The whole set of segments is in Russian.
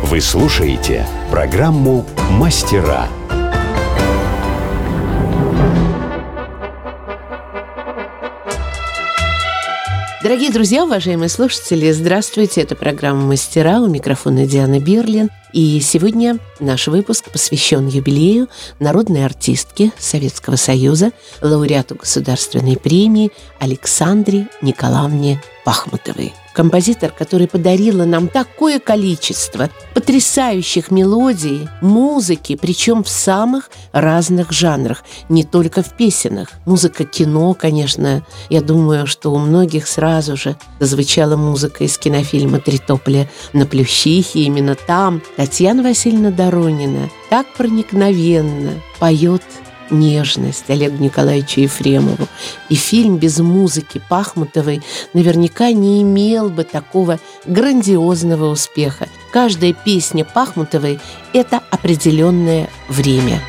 Вы слушаете программу «Мастера». Дорогие друзья, уважаемые слушатели, здравствуйте. Это программа «Мастера». У микрофона Диана Берлин. И сегодня наш выпуск посвящен юбилею народной артистки Советского Союза, лауреату Государственной премии Александре Николаевне Пахмутовой. Композитор, который подарила нам такое количество потрясающих мелодий, музыки, причем в самых разных жанрах, не только в песенах. Музыка кино, конечно, я думаю, что у многих сразу же зазвучала музыка из кинофильма «Три тополя на Плющихе». Именно там Татьяна Васильевна Доронина так проникновенно поет нежность Олегу Николаевичу Ефремову. И фильм без музыки Пахмутовой наверняка не имел бы такого грандиозного успеха. Каждая песня Пахмутовой – это определенное время.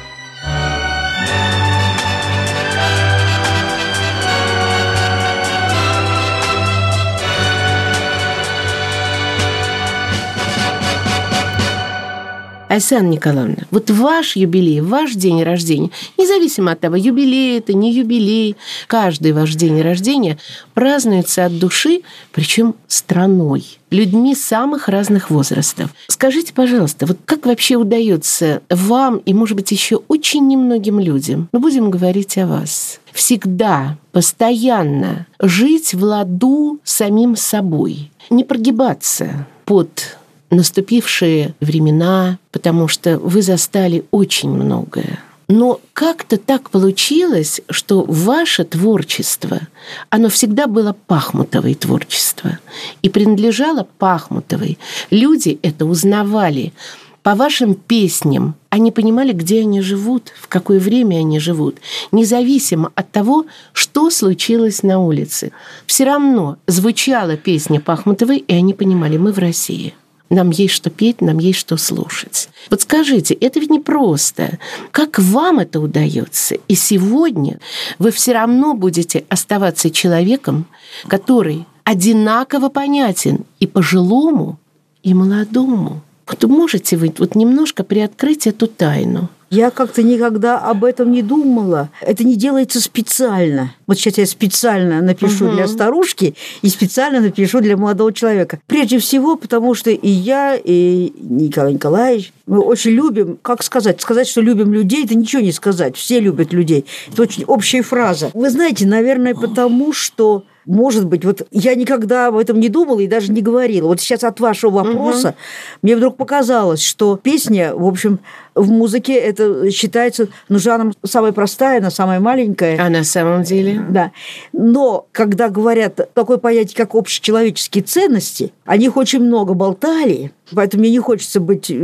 Айсана Николаевна, вот ваш юбилей, ваш день рождения, независимо от того, юбилей это, не юбилей, каждый ваш день рождения празднуется от души, причем страной, людьми самых разных возрастов. Скажите, пожалуйста, вот как вообще удается вам и, может быть, еще очень немногим людям, но будем говорить о вас, всегда, постоянно жить в ладу с самим собой, не прогибаться под наступившие времена, потому что вы застали очень многое. Но как-то так получилось, что ваше творчество, оно всегда было Пахмутовой творчество и принадлежало Пахмутовой. Люди это узнавали по вашим песням. Они понимали, где они живут, в какое время они живут, независимо от того, что случилось на улице. Все равно звучала песня Пахмутовой, и они понимали, мы в России. Нам есть что петь, нам есть что слушать. Вот скажите, это ведь непросто. Как вам это удается? И сегодня вы все равно будете оставаться человеком, который одинаково понятен и пожилому, и молодому. Вот можете вы вот немножко приоткрыть эту тайну? Я как-то никогда об этом не думала. Это не делается специально. Вот сейчас я специально напишу для старушки и специально напишу для молодого человека. Прежде всего, потому что и я, и Николай Николаевич, мы очень любим, как сказать? Сказать, что любим людей, это ничего не сказать. Все любят людей. Это очень общая фраза. Вы знаете, наверное, потому что может быть, вот я никогда об этом не думала и даже не говорила. Вот сейчас от вашего вопроса мне вдруг показалось, что песня, в общем, в музыке это считается, жанром самая простая, она самая маленькая. А на самом деле? Да. Но когда говорят такое понятие, как общечеловеческие ценности, о них очень много болтали, поэтому мне не хочется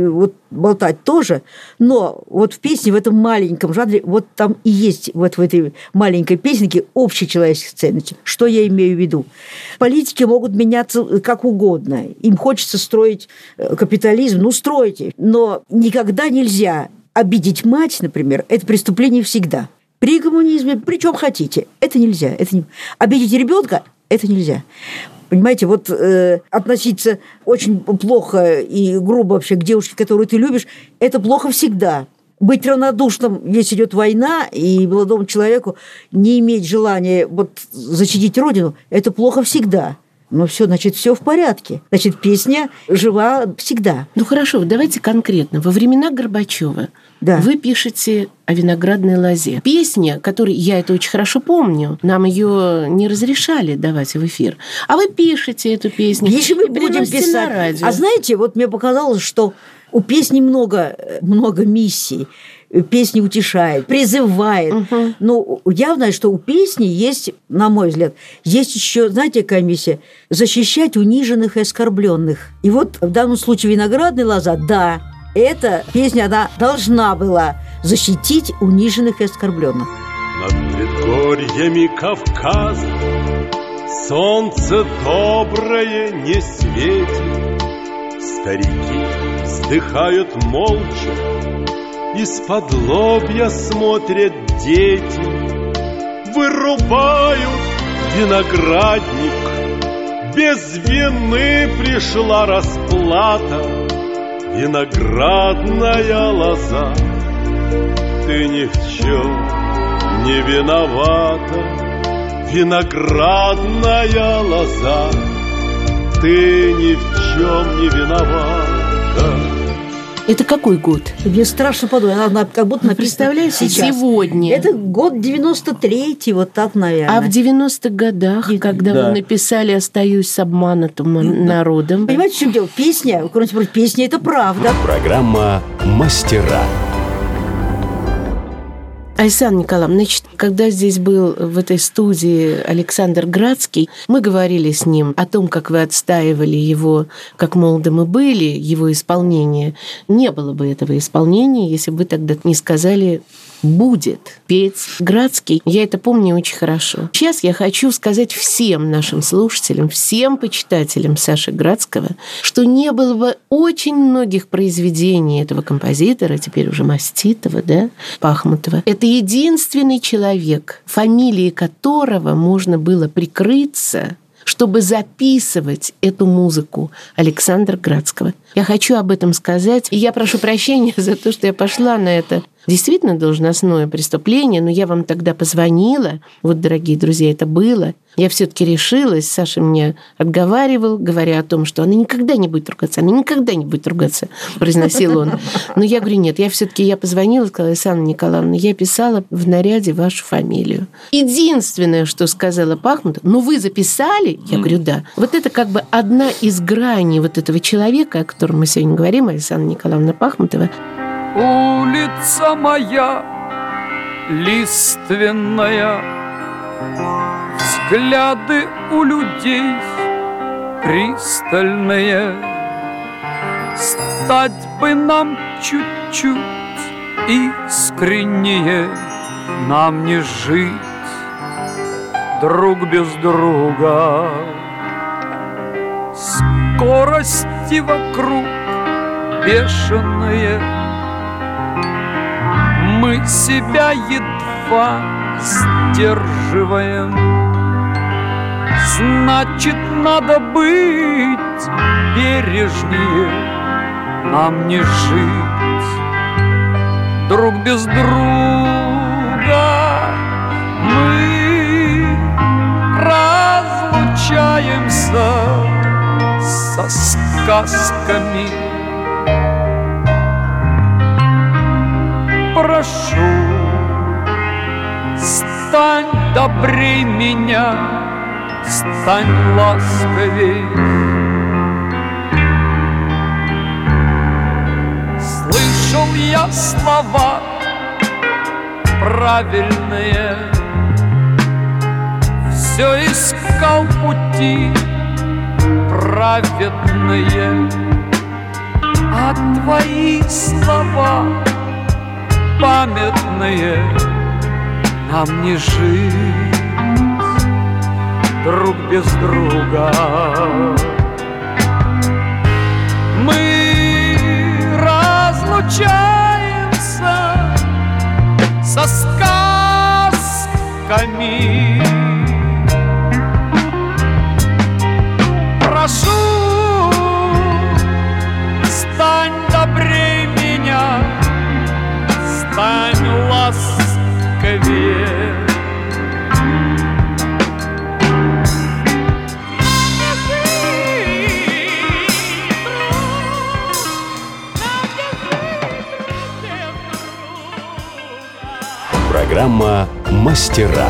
болтать тоже, но вот в песне, в этом маленьком жанре, вот там и есть вот в этой маленькой песенке общечеловеческие ценности. Что я имею в виду? Политики могут меняться как угодно. Им хочется строить капитализм, стройте. Но никогда нельзя обидеть мать, например, это преступление всегда. При коммунизме, при чем хотите, это нельзя. Обидеть ребенка это нельзя. Понимаете, относиться очень плохо и грубо вообще к девушке, которую ты любишь, это плохо всегда. Быть равнодушным, если идет война, и молодому человеку не иметь желания защитить родину, это плохо всегда. Но все, значит, все в порядке. Значит, песня жива всегда. Хорошо, давайте конкретно. Во времена Горбачева вы пишете о виноградной лозе. Песня, которую я это очень хорошо помню, нам ее не разрешали давать в эфир. А вы пишете эту песню. Если мы будем писать. На радио. А знаете, мне показалось, что у песни много миссий. Песня утешает, призывает. Я знаю, что у песни есть, на мой взгляд, есть еще, знаете, какая миссия? Защищать униженных и оскорбленных. И в данном случае «Виноградная лоза», да, эта песня, она должна была защитить униженных и оскорбленных. Над предгорьями Кавказа солнце доброе не светит. Старики вздыхают молча, из-под лобья смотрят дети, вырубают виноградник. Без вины пришла расплата, виноградная лоза. Ты ни в чем не виновата, виноградная лоза. Ты ни в чем не виновата. Это какой год? Мне страшно подумать, она как будто написана Представляете, сейчас. сегодня. Это год 93-й, вот так, наверное. А в 90-х годах, когда Да. вы написали «Остаюсь с обманутым народом», Понимаете, в чем дело? Песня, кроме того, песня – это правда. Программа «Мастера». Александра Николаевна, значит, когда здесь был в этой студии Александр Градский, мы говорили с ним о том, как вы отстаивали его, как молоды мы были, его исполнение. Не было бы этого исполнения, если бы вы тогда не сказали «будет петь Градский». Я это помню очень хорошо. Сейчас я хочу сказать всем нашим слушателям, всем почитателям Саши Градского, что не было бы очень многих произведений этого композитора, теперь уже маститого, да, Пахмутова. Это единственный человек, фамилией которого можно было прикрыться, чтобы записывать эту музыку Александра Градского. Я хочу об этом сказать. И я прошу прощения за то, что я пошла на это действительно должностное преступление, но я вам тогда позвонила. Вот, дорогие друзья, это было. Я все-таки решилась. Саша меня отговаривал, говоря о том, что она никогда не будет ругаться. Она никогда не будет ругаться, произносил он. Но я говорю, нет, я позвонила, сказала: Александра Николаевна, я писала в наряде вашу фамилию. Единственное, что сказала Пахмутова: ну вы записали? Я говорю, да. Вот это как бы одна из граней вот этого человека, о котором мы сегодня говорим, Александра Николаевна Пахмутова. Улица моя лиственная, взгляды у людей пристальные. Стать бы нам чуть-чуть искреннее, нам не жить друг без друга. Скорости вокруг бешеные, мы себя едва сдерживаем. Значит, надо быть бережнее, нам не жить друг без друга. Мы разлучаемся со сказками. Прошу, стань добрей меня, стань ласковей. Слышал я слова правильные, все искал пути праведные, а твои слова памятные, нам не жить друг без друга. Мы разлучаемся со сказками. Прошу, стань добрей меня, стань ласковее. Программа «Мастера».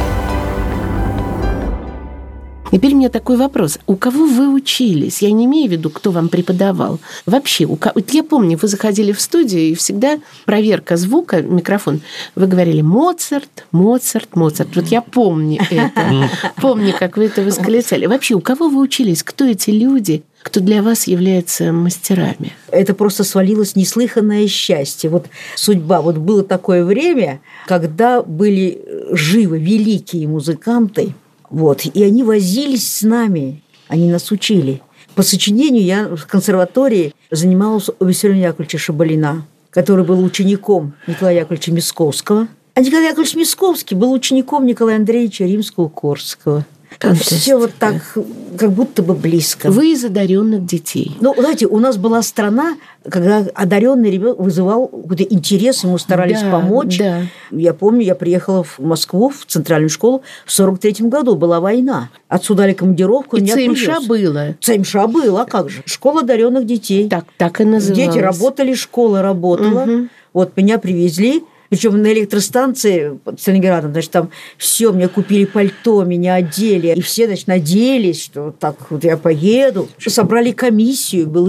Теперь у меня такой вопрос. У кого вы учились? Я не имею в виду, кто вам преподавал. Вообще, вот я помню, вы заходили в студию, и всегда проверка звука, микрофон, вы говорили «Моцарт, Моцарт, Моцарт». Вот я помню это. Помню, как вы это восклицали. Вообще, у кого вы учились? Кто эти люди, кто для вас является мастерами? Это просто свалилось неслыханное счастье. Вот судьба. Вот было такое время, когда были живы великие музыканты, вот, и они возились с нами, они нас учили. По сочинению я в консерватории занималась у Виссариона Яковлевича Шабалина, который был учеником Николая Яковлевича Мясковского. А Николай Яковлевич Мясковский был учеником Николая Андреевича Римского-Корсакова. Все вот так, как будто бы близко. Вы из одаренных детей. Ну, знаете, у нас была страна, когда одаренный ребенок вызывал какой-то интерес, ему старались помочь. Да. Я помню, я приехала в Москву, в центральную школу, в 43-м году была война. Отсюда дали командировку, И меня ЦМШ привез. было. ЦМШ было, а как же? Школа одаренных детей. Так и называлось. Дети работали, школа работала. Мгм. Вот меня привезли. Причем на электростанции под Сталинградом, значит, там все, мне купили пальто, меня одели. И все, значит, надеялись, что так вот я поеду. Собрали комиссию, было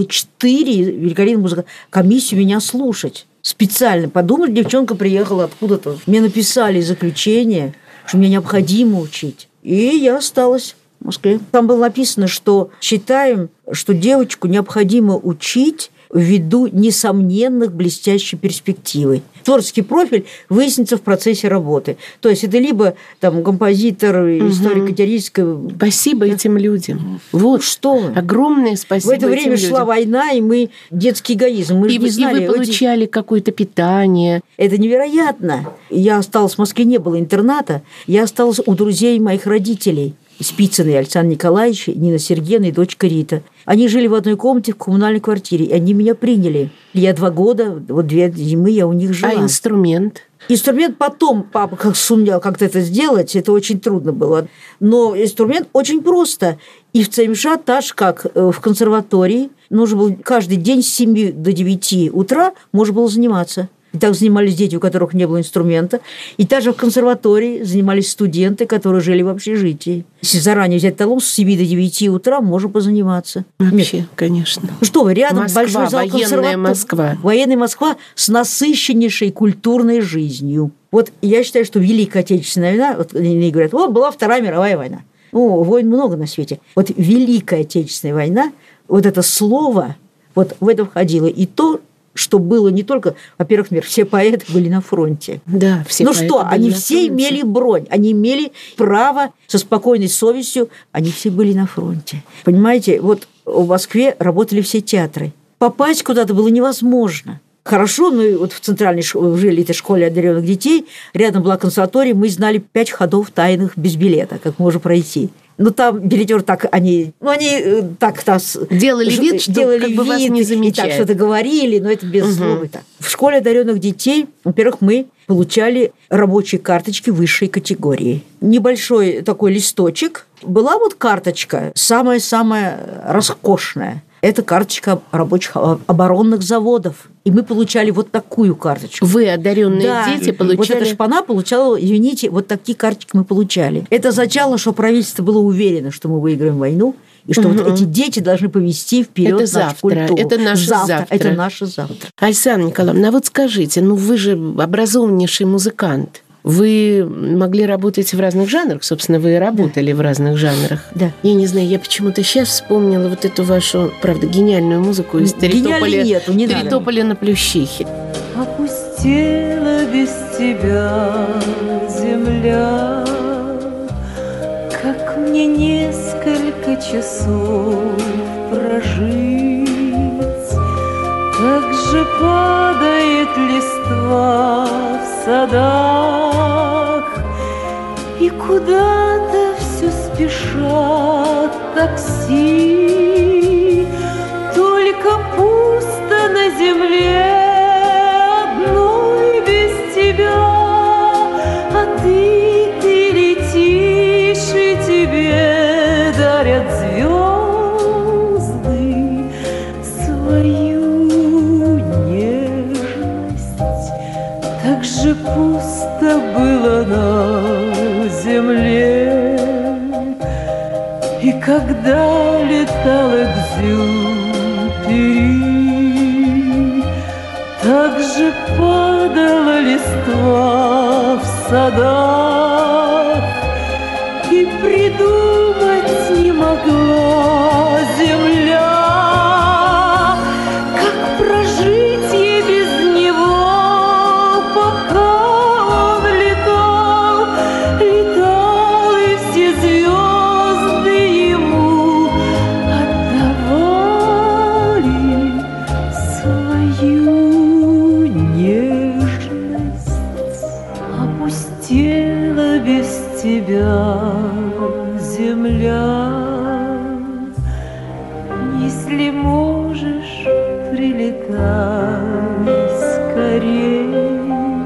4 великолепных музыканта. Комиссию меня слушать. Специально. Подумали, девчонка приехала откуда-то. Мне написали заключение, что мне необходимо учить. И я осталась в Москве. Там было написано, что считаем, что девочку необходимо учить ввиду несомненных блестящей перспективы. Творческий профиль выяснится в процессе работы. То есть это либо там композитор, историко-теоретическая... Спасибо этим людям. Вот Что вы? огромное спасибо. В это время этим шла людям. война, и мы детский эгоизм. Мы же И не знали. вы получали какое-то питание. Это невероятно. Я осталась в Москве, не было интерната. Я осталась у друзей моих родителей. Спицыной Александр Николаевич, Нина Сергеевна и дочка Рита. Они жили в одной комнате в коммунальной квартире, и они меня приняли. Я 2 года, вот 2 зимы я у них жила. А инструмент? Инструмент потом, папа как сумел как-то это сделать, это очень трудно было. Но инструмент очень просто. И в ЦМШ так же, как в консерватории, нужно было каждый день с 7 до 9 утра можно было заниматься. И так занимались дети, у которых не было инструмента. И также в консерватории занимались студенты, которые жили в общежитии. Если заранее взять талон, с 7 до 9 утра можно позаниматься. Вообще, Нет. конечно. Ну что вы, рядом Москва, большой зал военная консерватории. Москва. Военная Москва с насыщеннейшей культурной жизнью. Вот я считаю, что Великая Отечественная война, вот они говорят, вот была Вторая мировая война. Ну, войн много на свете. Вот Великая Отечественная война, вот это слово, вот в это входило и то, что было не только, во-первых, все поэты были на фронте. Да, все Ну поэты что, были они на все фронте. имели бронь, они имели право со спокойной совестью, они все были на фронте. Понимаете, вот в Москве работали все театры. Попасть куда-то было невозможно. Хорошо, мы вот в центральной жили этой школе одаренных детей, рядом была консерватория, мы знали 5 ходов тайных без билета, как можно пройти. Но там билетеры так, они так нас... Делали вид, что как бы вас не и замечают. так что-то говорили, но это без слов. И так. В школе одаренных детей, во-первых, мы получали рабочие карточки высшей категории. Небольшой такой листочек. Была вот карточка, самая-самая роскошная. Это карточка рабочих оборонных заводов. И мы получали вот такую карточку. Вы, одаренные Да. дети, получали... Вот эта шпана получала, извините, вот такие карточки мы получали. Это означало, что правительство было уверено, что мы выиграем войну, и что вот эти дети должны повести вперед Это нашу завтра, культуру. это наше завтра. Это наше завтра. Александра Николаевна, а вот скажите, ну вы же образованнейший музыкант. Вы могли работать в разных жанрах, собственно, вы и работали в разных жанрах. Да. Я не знаю, я почему-то сейчас вспомнила вот эту вашу, правда, гениальную музыку из Гениальной нету, не надо. Терринополя на Плющихе. Опустела без тебя земля, как мне несколько часов прожить, как же падает листва в садах, и куда-то все спешат такси, только пусто на земле одной без тебя, а ты летишь, и тебе дарят звезды свою нежность. Так же пусто было на земле, и когда летал Экзюпери, так же падала листва в садах, и придумать не могла земля, как прожить ей без него, пока он летал, и все звезды ему отдавали свою нежность. Опустела без тебя земля. Если можешь, прилетай скорей.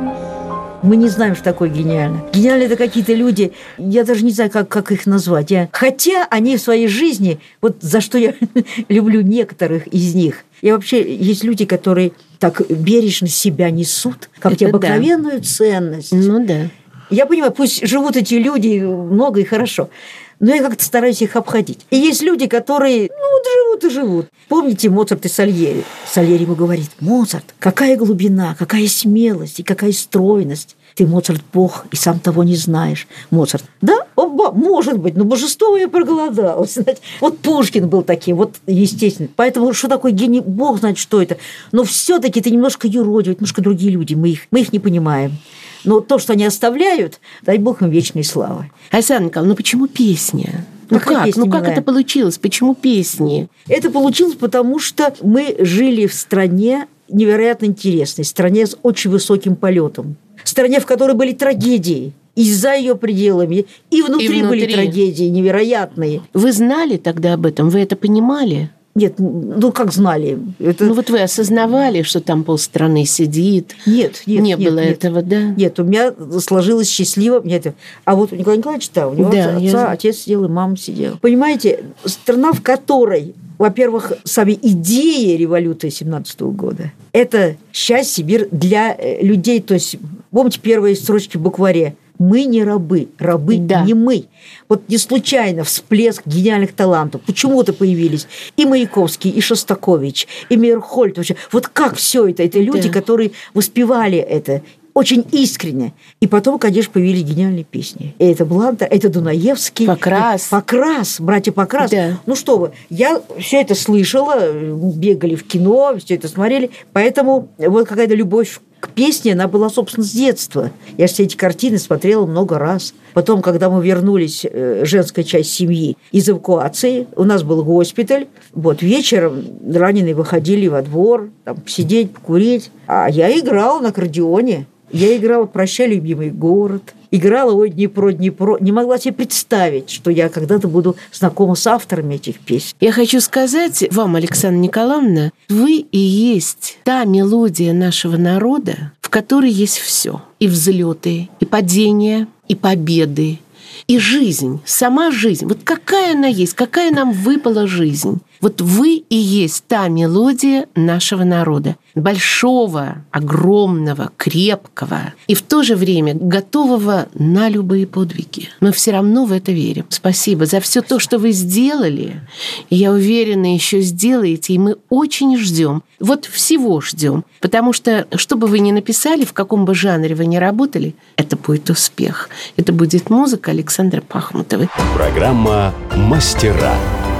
Мы не знаем, что такое гениально. Гениальные – это какие-то люди, я даже не знаю, как их назвать. Хотя они в своей жизни, вот за что я люблю некоторых из них, и вообще есть люди, которые так бережно себя несут, как обыкновенную ценность. Ну да. Я понимаю, пусть живут эти люди много и хорошо, но я как-то стараюсь их обходить. И есть люди, которые, живут и живут. Помните Моцарт и Сальери? Сальери ему говорит: Моцарт, какая глубина, какая смелость и какая стройность. Ты, Моцарт, бог, и сам того не знаешь. Моцарт: да, может быть, но божество я проголодалась. Вот Пушкин был таким, вот естественно. Поэтому что такое гений? Бог знает, что это. Но все-таки это немножко юродивые, немножко другие люди. Мы их не понимаем. Но то, что они оставляют, дай бог им вечной славы. Александра Николаевна, почему песня? Какая песня, как это получилось? Почему песни? Это получилось, потому что мы жили в стране невероятно интересной, стране с очень высоким полетом, стране, в которой были трагедии и за ее пределами, и внутри были трагедии невероятные. Вы знали тогда об этом? Вы это понимали? Нет, как знали? Вот вы осознавали, что там полстраны сидит? Нет. Не было этого, да? Нет, у меня сложилось счастливо. А вот у Николая Николаевича, у него отец сидел и мама сидела. Понимаете, страна, в которой, во-первых, сами идеи революции 17 года – это счастье, мир для людей. То есть, помните первые строчки в букваре? Мы не рабы, не мы. Вот не случайно всплеск гениальных талантов. Почему-то появились и Маяковский, и Шостакович, и Мейерхольд. Вот как все это? Это люди, которые воспевали это очень искренне. И потом, конечно, появились гениальные песни. И это Бланта, это Дунаевский. Покрас, братья Покрас. Да. Ну что вы, я все это слышала, бегали в кино, все это смотрели. Поэтому вот какая-то любовь к песне, она была, собственно, с детства. Я все эти картины смотрела много раз. Потом, когда мы вернулись, женская часть семьи, из эвакуации, у нас был госпиталь. Вот вечером раненые выходили во двор, там, посидеть, покурить. А я играла на аккордеоне. Я играла «Прощай, любимый город». Играла «Ой, Днепро, Днепро». Не могла себе представить, что я когда-то буду знакома с авторами этих песен. Я хочу сказать вам, Александра Николаевна, вы и есть та мелодия нашего народа, в которой есть все. И взлеты, и падения, и победы, и жизнь, сама жизнь. Вот какая она есть, какая нам выпала жизнь. Вот вы и есть та мелодия нашего народа. Большого, огромного, крепкого и в то же время готового на любые подвиги. Мы все равно в это верим. Спасибо за все то, что вы сделали. И я уверена, еще сделаете. И мы очень ждем. Вот всего ждем. Потому что, что бы вы ни написали, в каком бы жанре вы ни работали, это будет успех. Это будет музыка Александры Пахмутовой. Программа «Мастера».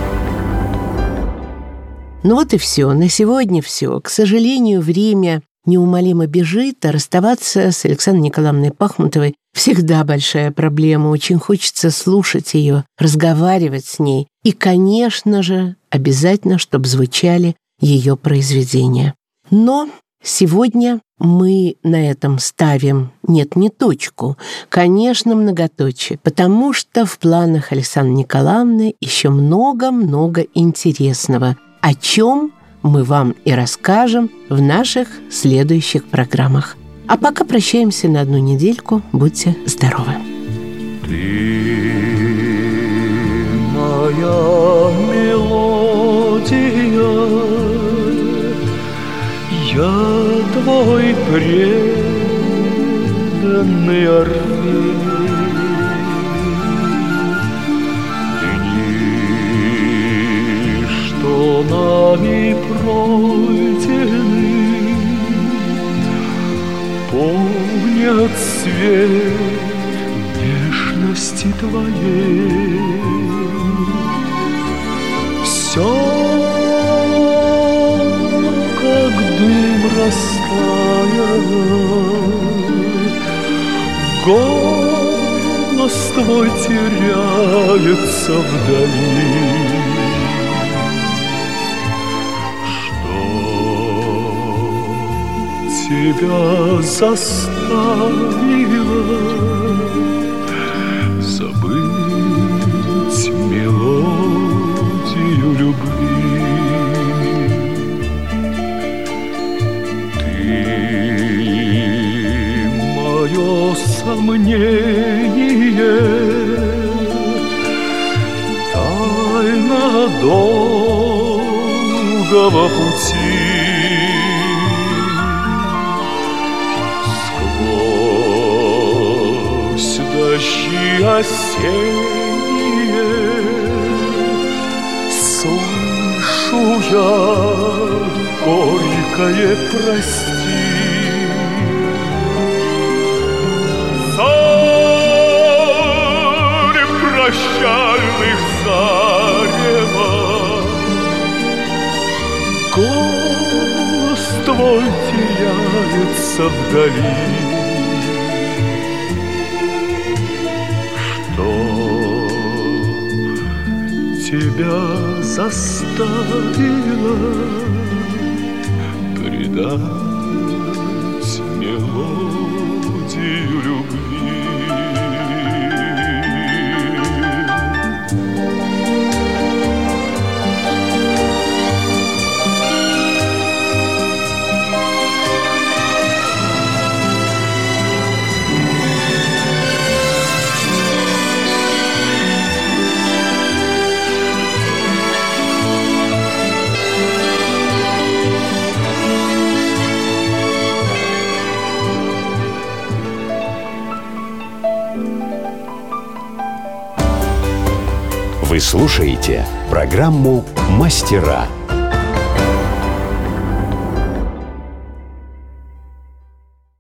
Ну вот и все. На сегодня все. К сожалению, время неумолимо бежит, а расставаться с Александрой Николаевной Пахмутовой всегда большая проблема. Очень хочется слушать ее, разговаривать с ней. И, конечно же, обязательно, чтобы звучали ее произведения. Но сегодня мы на этом ставим, не точку, конечно, многоточие, потому что в планах Александры Николаевны еще много-много интересного, о чем мы вам и расскажем в наших следующих программах. А пока прощаемся на одну недельку. Будьте здоровы. Ты моя мелодия, я твой преданный орфей. Нами пройдены, помнят свет нежности твоей. Все, как дым растаял, голос твой теряется вдали. Тебя заставило забыть сомнение, тайна долгого пути. Сквозь дожди осенние слышу я горькое прости. Зарь прощальных зарева, голос твой теряется вдали. Что тебя заставило предать мелодию любви? Вы слушаете программу «Мастера».